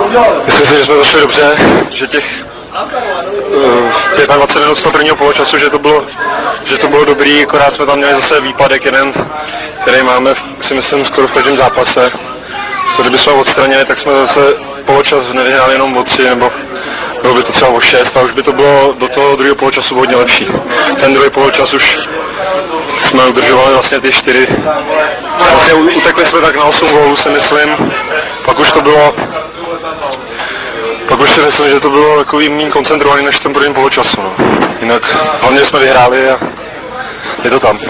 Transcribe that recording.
Myslím si, že jsme zašli dobře, že těch 25 minut z toho prvního poločasu, že to bylo dobrý, akorát jsme tam měli zase výpadek jeden, který máme, si myslím, skoro v každém zápase. To kdyby jsme ho odstranili, tak jsme zase poločas nevyhráli jenom o 3, nebo bylo by to třeba o 6 a už by to bylo do toho druhého poločasu hodně lepší. Ten druhý poločas už jsme udržovali vlastně ty 4. Vlastně utekli jsme tak na 8 gólů, si myslím. Pak už si myslím, že to bylo takový méně koncentrovaný než v tom prvním poločasu. No. Jinak hlavně jsme vyhráli a je to tam.